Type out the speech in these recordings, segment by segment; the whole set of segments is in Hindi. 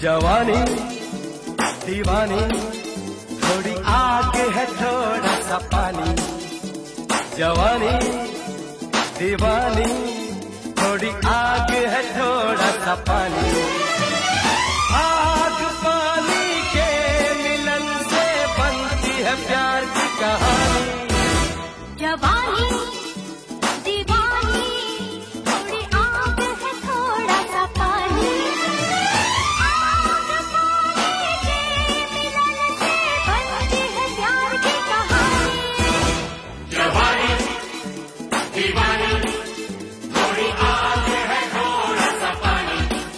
जवानी दीवानी थोड़ी आगे है थोड़ा सा पानी। जवानी दीवानी थोड़ी आगे है थोड़ा सा पानी। आग पानी के मिलन से बनती है प्यार की कहानी। जवानी दीवानी थोड़ी आग है थोड़ा सा पानी। आग पानी के मिलन से बनती है प्यार की कहानी। जवानी दीवानी थोड़ी आग है थोड़ा सा पानी।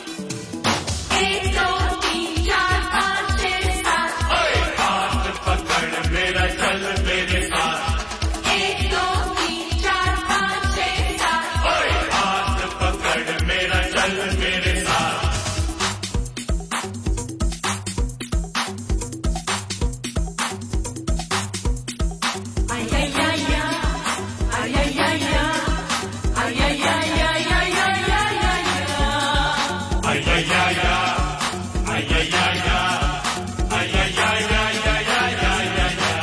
1 2 3 4 5 6 7 हाथ पकड़ मेरा चल मेरे साथ। 1 2 3 4 5 6 7 हाथ पकड़ मेरा चल मेरे साथ। Ay ay ay ya, ay ay ay ya, ay ay ay ay ay ay ay ay ya, ay ay ay ya, ay ay ay ya, ay ay ay ay ay ay ay ay ya.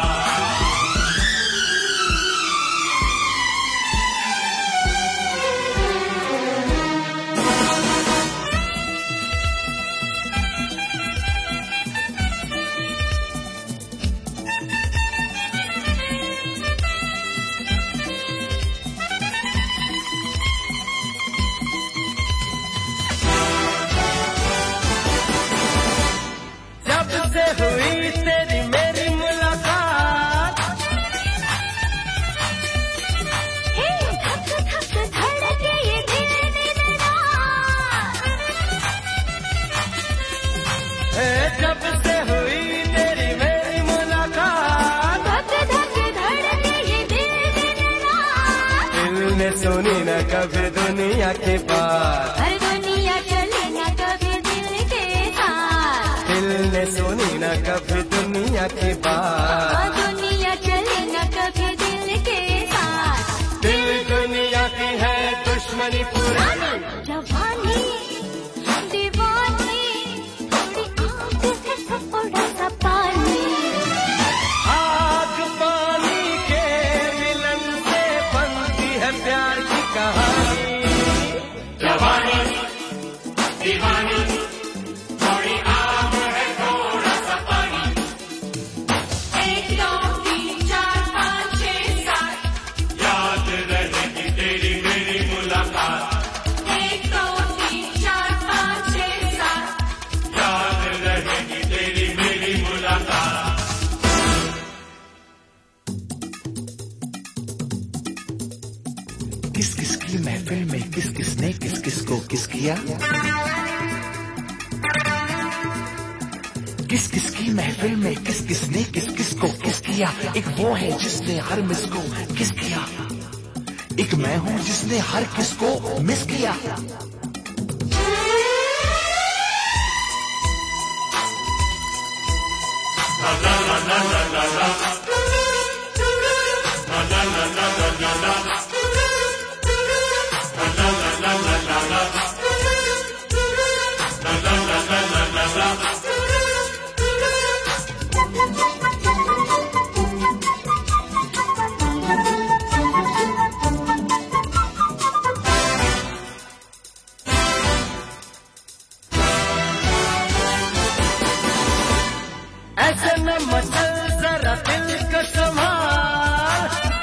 जब से हुई तेरी मेरी मुलाकात, हे धक धक धड़के ये दिल मेरा। जब से हुई तेरी मेरी मुलाकात, धक धक धड़के ये दिल मेरा। दिल ने सुनी न कभी दुनिया की बात। हर दुनिया चले ना कभी दिल के साथ। दिल ने सुनी न कभी दुनिया की बात। दुनिया चले ना कभी दिल के साथ। दिल दुनिया की है दुश्मनी पुरानी। जवानी दीवानी थोड़ी आग है थोड़ा सा पानी। आग पानी के मिलन से बनती है प्यार की कहानी। जवानी दीवानी थोड़ी आग है थोड़ा सा पानी। 1 2 3 4 5 6 7 याद रहेगी तेरी मेरी मुलाकात। 1 2 3 4 5 6 7 याद रहेगी तेरी मेरी मुलाकात। किस किस की महफिल में किस किसने किस किस को किस किया। किस किस की महफिल में किस किसने किस किस को किस किया। एक वो है जिसने हर मिस को किस किया। एक मैं हूं जिसने हर किस को मिस किया। ऐसे न मचल जरा दिल को संभाल।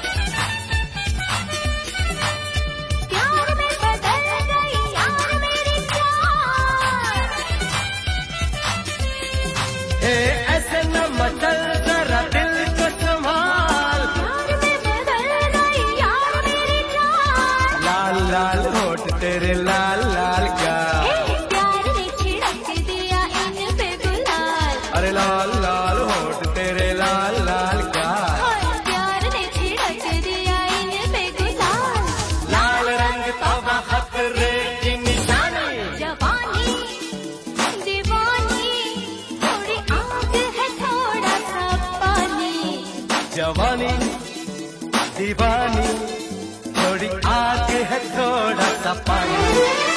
प्यार में बदल गई यार मेरी जान। ऐसे न मचल जरा दिल को संभाल। प्यार में बदल गई यार मेरी जान। लाल लाल होठ तेरे लाल लाल गाल। प्यार ने छिड़क दिया इन पे गुलाल। अरे लाल लाल होठ तेरे लाल लाल गाल। प्यार ने छिड़क दिया इन पे गुलाल। लाल रंग तवा खतरे की निशानी। जवानी दीवानी थोड़ी आग है थोड़ा सा पानी। जवानी दीवानी थोड़ी आग है थोड़ा सा पानी।